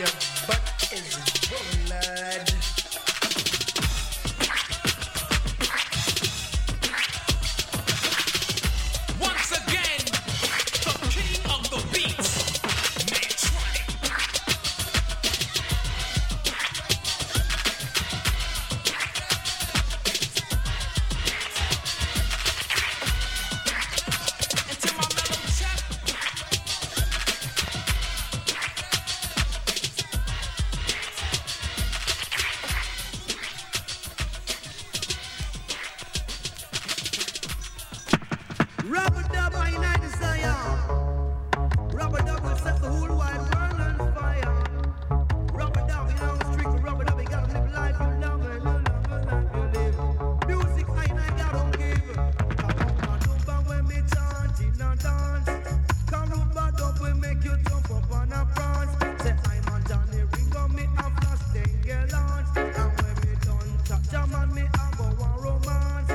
but is blood. Once again, the king of the beats, Mantronic. Into my mellow chap. Rubber dub, I unite the Zion. Rubber dub will set the whole wide world on fire. Rubber dub, you know, street for rubber dub, you gotta live life you love and you love and life you live. Music, I gotta give. Come on, when me chant in a dance. Come dub will make you jump up on a prance. Say, I'm a Johnny Ringo, me a flash, then get launched. And when me done, chat jam and me a go one romance.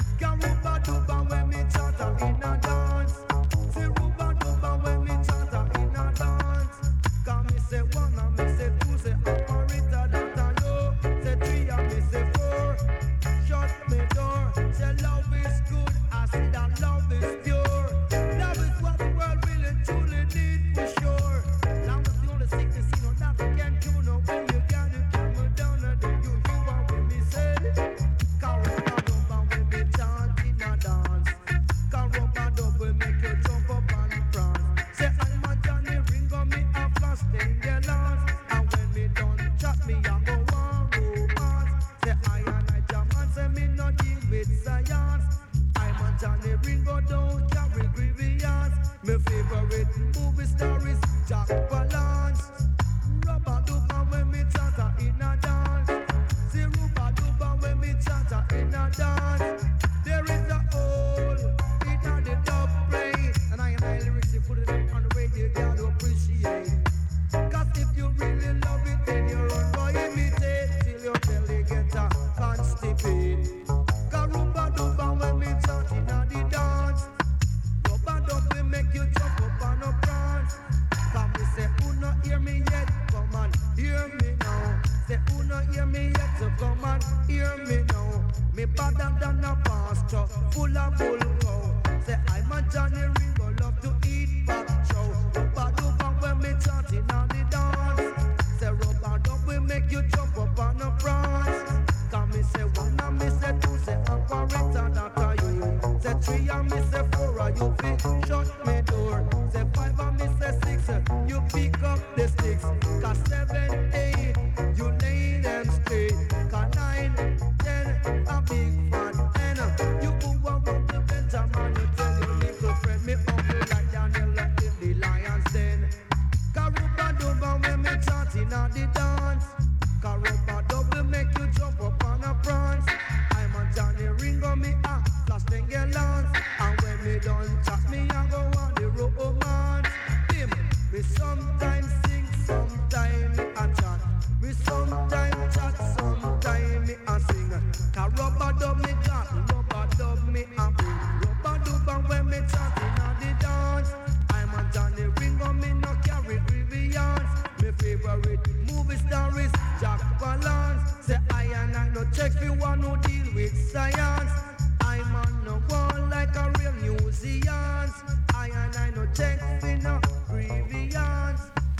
Ruba-duba when me chata in a dance. Say ruba-duba when me chata in a dance. Cause me say one and me say two, say operator that I know. Say three and me say four. Shut me door. Say love is good, I say that love is pure. Love is what the world really truly need for sure. Love is the only sickness, you know, that can cure. No, when you got it, come down and then you hear what me say. Cause ruba-duba when me chant in a dance. Cause ruba-dub will make you jump up and prance. Say I'm a Johnny Ringo, me a flash, then get lost. And when me done chat, me a go one romance. Say I and I jam and say me no deal with science. I'm a Johnny Ringo, don't carry grievance. My favorite movie star is Jack Palance. Rubba-dubba when me chatter in a dance. See rubba-dubba when me chatter in a dance. There is a hole in the dub brain. And I lyrics, you put it up on the radio, you gotta appreciate. Cause if you really love it, then you run for imitate till your belly get a constipate. Cause rubba-dubba when me chant in a the dance. Rubba-dub will make you jump up on a prance. Come me say, who not hear me yet? Come on, hear me now. Say, who not hear me yet? So come on, hear me now. Me better than a pasture, full of bull cow. Say, I'm a Johnny Ringo, love to eat pop chow. Rubba-dubba when me chanting on the dance. Say, rubba-dub will make you jump up on a prance. Come me say one and me say two, say operator that are you. Say three and me say four, and you fit shut me door. Say five and me say six, you pick up the sticks. Cause 7, 8, you lay them straight. Cause 9, 10, a big fat N. You go around the Benjamin, you tell your little friend, me uncle like Daniel left in the lion's den. Cause rubba-dubba when me chanting on the dance. Cause rubba-dub will make you jump up on a prance. I'm a Johnny Ringo, me a flash then get lance. And when me done chat, me a go on the romance. Him, me sometimes sing, sometimes me a chat. Me sometimes chat, sometimes me a sing. Cause rubba-dub me chat, rubba-dub me a bring. Rubba-dubba when me chatting on the dance. I'm a Johnny Ringo, me no carry grievance. My favorite movie star is Jack Palance. Say I and I no check for one who deal with science. I'm on no wall like a real musician. I and I no check for no grievance.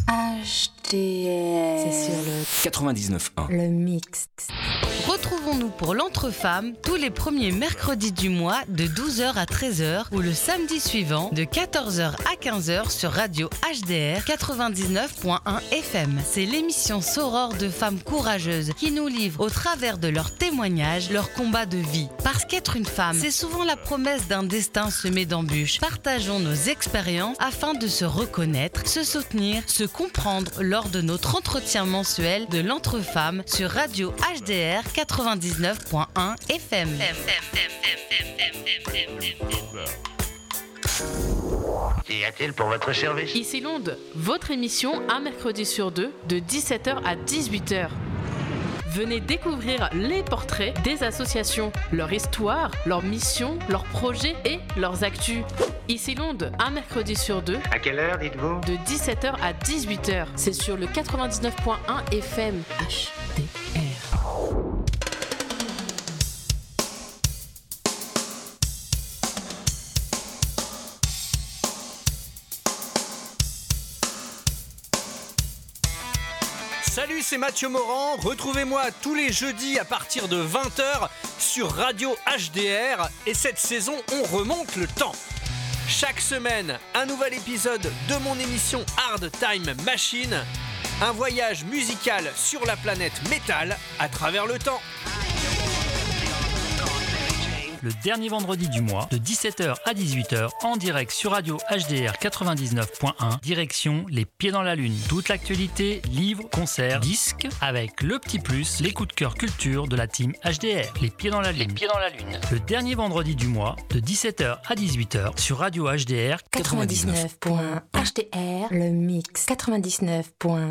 HDR. C'est sur le 99.1. Le mix. Retrouvons-nous pour l'Entre-Femmes tous les premiers mercredis du mois de 12h à 13h ou le samedi suivant de 14h à 15h sur radio HDR 99.1 FM. C'est l'émission Soror de femmes courageuses qui nous livrent au travers de leurs témoignages leur combat de vie. Parce qu'être une femme, c'est souvent la promesse d'un destin semé d'embûches. Partageons nos expériences afin de se reconnaître, se soutenir, se comprendre lors de notre entretien mensuel de l'Entre-Femmes sur radio HDR 99.1 FM. Qu'y a-t-il pour votre service? Ici Londres, votre émission un mercredi sur deux de 17h à 18h. Venez découvrir les portraits des associations, leur histoire, leurs missions, leurs projets et leurs actus. Ici Londres, un mercredi sur deux, À quelle heure, dites-vous? de 17h à 18h. C'est sur le 99.1 FM HDR. Salut, c'est Mathieu Morand. Retrouvez-moi tous les jeudis à partir de 20h sur Radio HDR. Et cette saison, on remonte le temps. Chaque semaine, un nouvel épisode de mon émission Hard Time Machine. Un voyage musical sur la planète métal à travers le temps. Le dernier vendredi du mois, de 17h à 18h, en direct sur Radio HDR 99.1, direction Les Pieds dans la Lune. Toute l'actualité, livres, concerts, disques, avec le petit plus, les coups de cœur culture de la team HDR. Les Pieds dans la Lune. Les Pieds dans la Lune. Le dernier vendredi du mois, de 17h à 18h, sur Radio HDR 99. 99.1 HDR, le mix 99.1.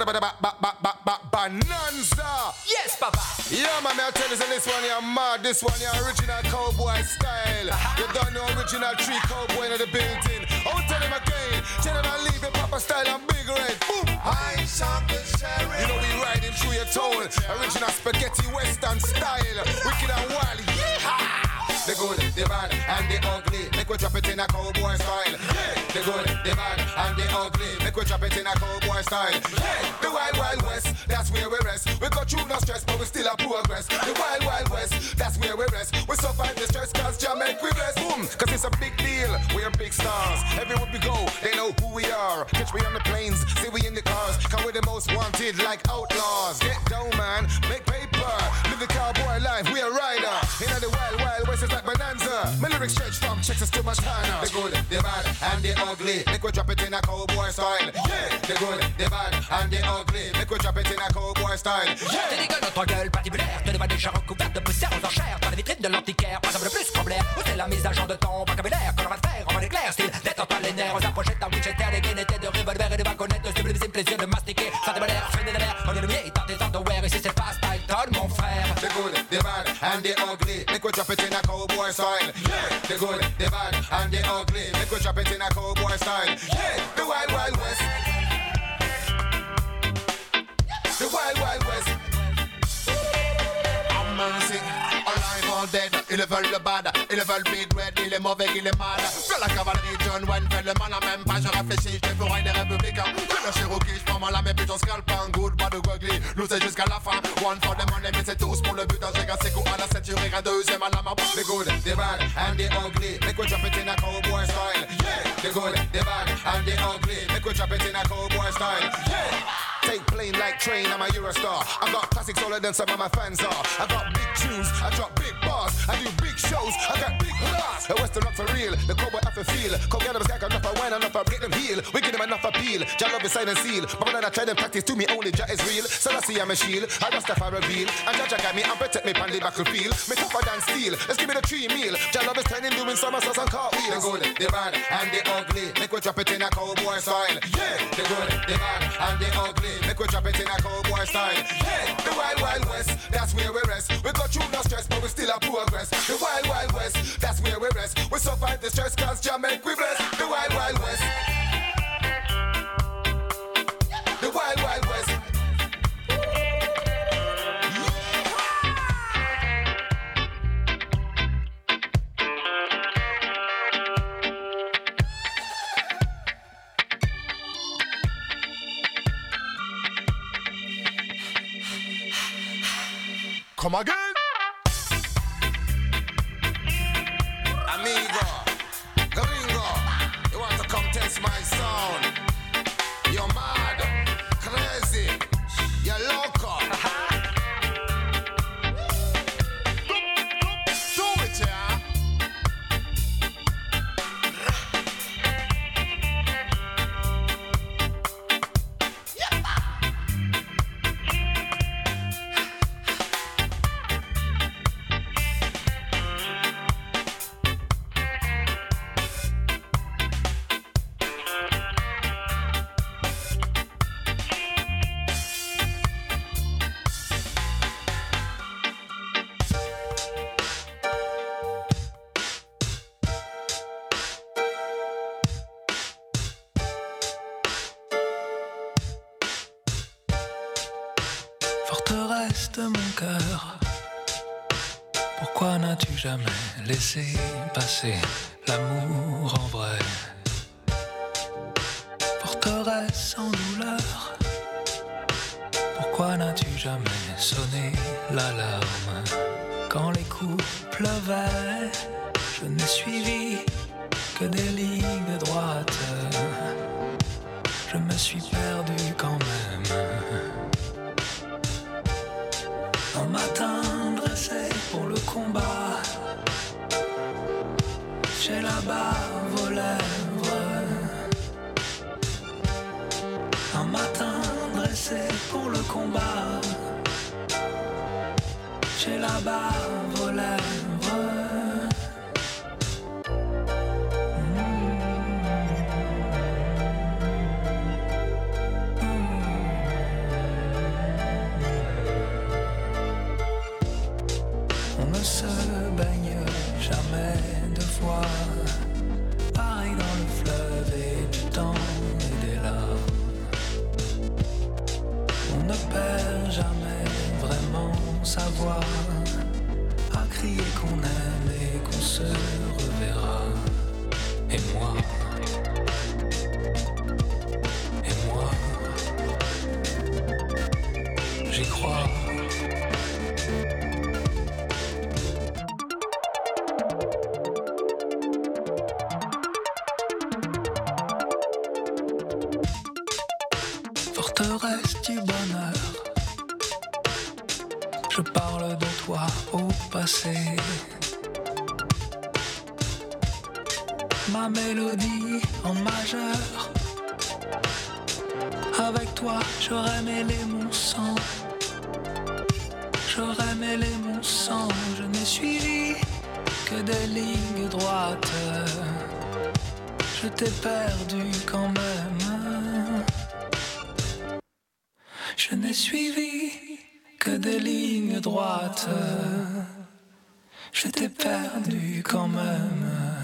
Bonanza. Yes, papa. Yeah, man, I tell you, this one here mad. This one here original cowboy style. You don't know original tree cowboy in the building. I'll tell him again. Tell him I leave the proper style and big red. Boom. I shot the sheriff. You know we riding through your town. Original spaghetti western style. Wicked and wild. Yeah. The good, the bad, and the ugly. Make we drop it in a cowboy style. Yeah. The good, the bad, and the ugly. Make we drop it in a cowboy style. Yeah. The wild, wild west, that's where we rest. We got through no stress, but we still a progress. The wild, wild west, that's where we rest. We survive the stress, cause Jamaica we bless. Boom, cause it's a big deal. We're big stars. Everywhere we go, they know who we are. Catch me on the planes, see we in the cars. Cause we're the most wanted, like outlaws. Get down, man, make paper. Live the cowboy life, we a rider. In the wild, wild west is like Bonanza. My lyrics stretch from Texas to Montana. The good, the bad, and the ugly. Make we drop it in a cowboy style. Yeah. The good, the bad, and the ugly. Make we drop it in a cowboy style. Yeah. T'es des gueules, notre gueule patibulaire. Te les vois déjà recouvertes de poussière aux enchères. Dans les vitrines de l'antiquaire, pas de plus problème. Où c'est la mise à jour de ton vocabulaire? Qu'on va te faire en mode éclair, style détends pas les nerfs. Aux approchettes d'un Winchester, des guénettes de revolver et de baconnettes. De sublime plaisir de mastiquer. Ça démodère, fais des nerfs. On est le mien, dans tes underwear. Ici c'est pas style, ton mon frère. The good, the bad, and the ugly. Make we drop it in a cowboy style. Yeah. The good, the bad, and the ugly. Make we drop it in a cowboy style. Yeah. The wild, wild west. The wild, wild west. I'm mercy. Alive or dead. Ils veulent le bad, ils veulent big red, il est mauvais, il est mal. Fais la cavalerie, John Wayne, fait le mal, même pas, je réfléchis, je ferai des républicains. Fais le Cherokee, je prends mal à mes putes, on scalpe un good, pas de goggly. Nous c'est jusqu'à la fin, one for the money, mais c'est tous pour le but. J'ai gassé coup à la ceinture et un deuxième à la main. The good, the bad, and the ugly. Make we drop it in a cowboy style. Yeah. The good, the bad, and the ugly. Make we drop it in a cowboy style. Yeah. Take plane like train, I'm a Eurostar. I got classics older than some of my fans are. I got big tunes, I drop big bars. I do big shows, I got big bars. The Western up for real, the cowboy have to feel. Come get them skank enough of wine, enough of get them heal. We give them enough appeal. Jah love is silent seal. But when I try them practice to me, only Jah is real. So I see I'm a shield, I just stuff I reveal. And Jah got me and protect me on the battlefield. Me tougher than steel, let's give me the 3 meal. Jah love is turning, doing somersaults and cartwheels. The good, the bad, and the ugly. Make we drop it in a cowboy style. Yeah. The good, the bad, and the ugly. Make we drop it in a cowboy style. Yeah. The wild, wild west, that's where we rest. We got through no stress, but we still have progress. The wild, wild west, that's where we rest. We survive the stress, cause Jamaica we bless. The wild, wild west. The wild, wild west. Come again. Amigo, gringo, you want to come test my sound? You're mad, crazy, you're loco. Do it, yeah. Forteresse de mon cœur, pourquoi n'as-tu jamais laissé passer l'amour en vrai? Forteresse sans douleur, pourquoi n'as-tu jamais sonné l'alarme? Quand les coups pleuvaient, je n'ai suivi que des lignes droites. Je me suis perdu quand même. Un matin dressé pour le combat, j'ai la barbe aux lèvres. Un matin dressé pour le combat, j'ai la barbe aux lèvres. perd jamais vraiment sa voix, à crier qu'on aime et qu'on se reverra. Et moi, j'y crois. Forteresse du bonheur, je parle de toi au passé. Ma mélodie en majeur, avec toi j'aurais mêlé mon sang. J'aurais mêlé mon sang, je n'ai suivi que des lignes droites. Je t'ai perdu quand même. Je n'ai suivi que des lignes droites. Je t'ai perdu quand même.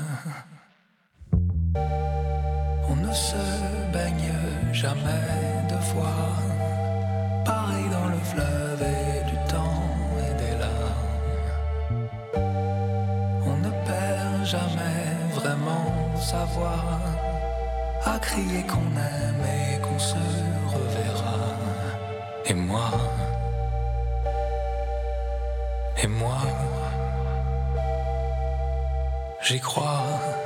On ne se baigne jamais deux fois, pareil dans le fleuve et du temps et des larmes. On ne perd jamais vraiment sa voix, à crier qu'on aime et qu'on se reverra. Et moi, j'y crois.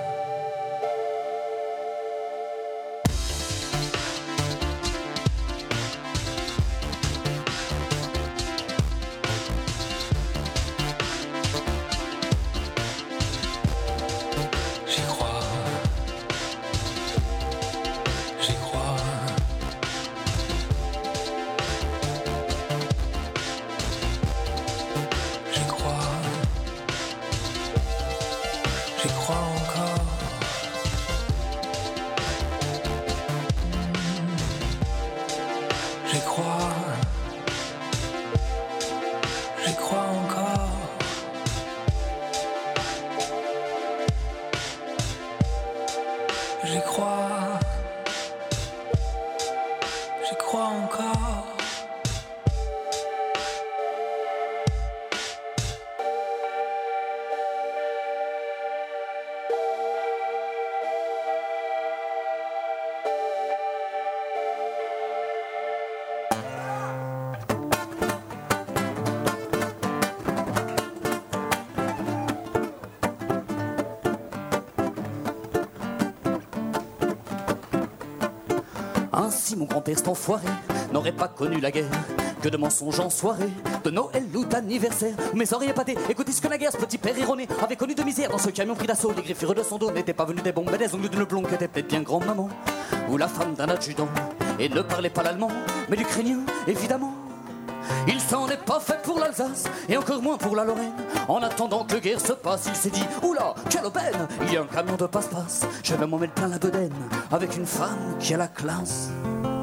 Ainsi mon grand-père cet enfoiré n'aurait pas connu la guerre que de mensonges en soirée, de Noël ou d'anniversaire. Mes oreilles épatées, écoutez ce que la guerre, ce petit père erroné avait connu de misère dans ce camion pris d'assaut. Les griffures de son dos n'étaient pas venues des bombes, mais des ongles d'une blonde qui était peut-être bien grand-maman, ou la femme d'un adjudant, et ne parlait pas l'allemand, mais l'ukrainien, évidemment. Il s'en est pas fait pour l'Alsace, et encore moins pour la Lorraine. En attendant que la guerre se passe, il s'est dit oula, quelle aubaine, il y a un camion de passe-passe, je vais m'en mettre plein la bedaine, avec une femme qui a la classe.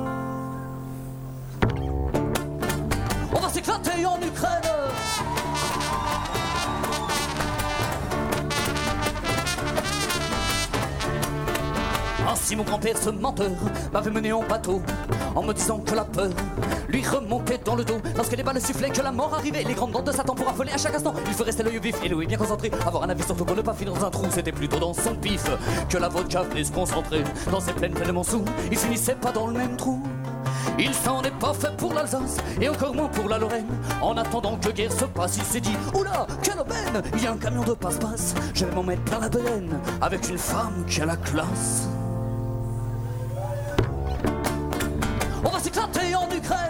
On va s'éclater en Ukraine. Ainsi mon grand-père, ce menteur, m'avait mené en bateau, en me disant que la peur lui remontait dans le dos. Lorsque les balles sifflaient, que la mort arrivait, les grandes dents de Satan pour affoler à chaque instant. Il faut rester l'œil vif et l'ouïe bien concentré, avoir un avis surtout pour ne pas finir dans un trou. C'était plutôt dans son pif que la vodka venait se concentrer. Dans ses plaines pleinement sous, il finissait pas dans le même trou. Il s'en est pas fait pour l'Alsace, et encore moins pour la Lorraine. En attendant que guerre se passe, il s'est dit oula, quelle aubaine, il y a un camion de passe-passe, je vais m'en mettre plein la bedaine, avec une femme qui a la classe. On va s'éclater en Ukraine.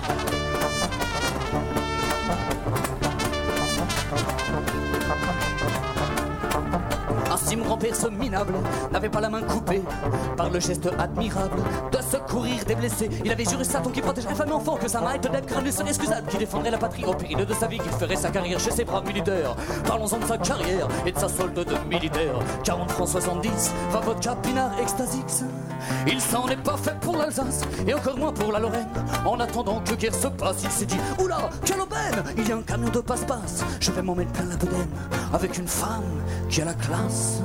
Ainsi mon grand-père, ce minable, n'avait pas la main coupée par le geste admirable de secourir des blessés. Il avait juré Satan qui protégerait femme et enfant, que sa main était d'être crâne serait excusable, qui défendrait la patrie au péril de sa vie, qu'il ferait sa carrière chez ses braves militaires. Parlons-en de sa carrière et de sa solde de militaire. 40 francs 70, 20 vodka, pinard, extasix. Il s'en est pas fait pour l'Alsace, et encore moins pour la Lorraine. En attendant que guerre se passe, il s'est dit oula, quelle aubaine, il y a un camion de passe-passe, je vais m'en mettre plein la bedaine, avec une femme qui a la classe.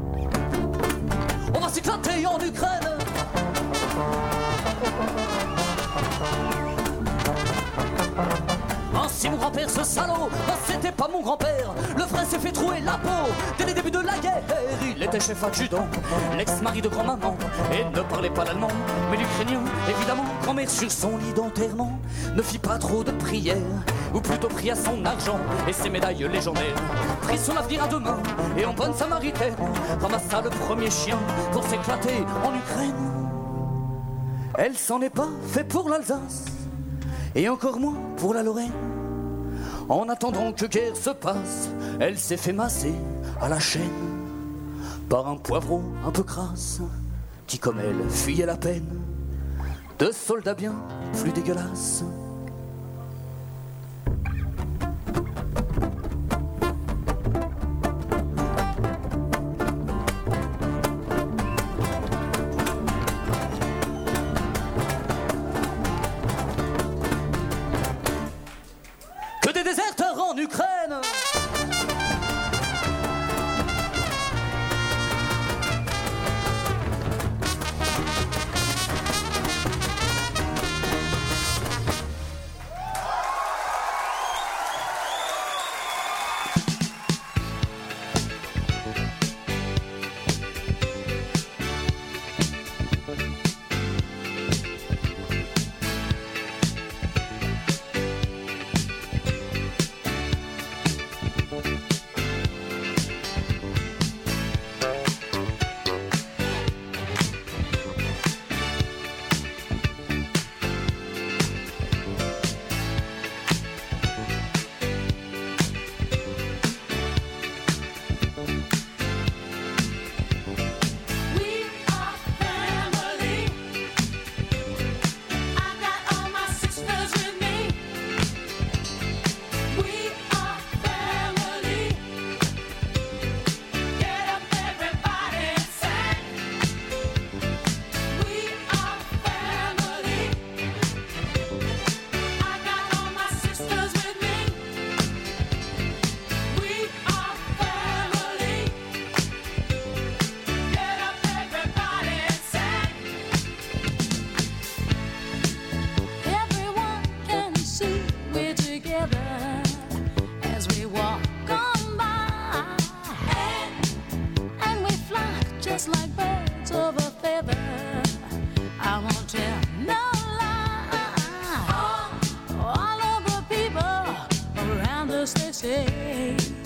On va s'éclater en Ukraine. Si mon grand-père ce salaud, c'était pas mon grand-père. Le frère s'est fait trouer la peau dès les débuts de la guerre. Il était chef adjudant, l'ex-mari de grand-maman, et ne parlait pas l'allemand, mais l'ukrainien, évidemment. Grand-mère sur son lit d'enterrement ne fit pas trop de prières, ou plutôt pria son argent et ses médailles légendaires. Prit son avenir à deux mains et en bonne samaritaine ramassa le premier chien pour s'éclater en Ukraine. Elle s'en est pas fait pour l'Alsace et encore moins pour la Lorraine. En attendant que guerre se passe, elle s'est fait masser à la chaîne par un poivron un peu crasse qui comme elle fuyait la peine de soldats bien plus dégueulasses. Que des déserteurs en Ukraine. They say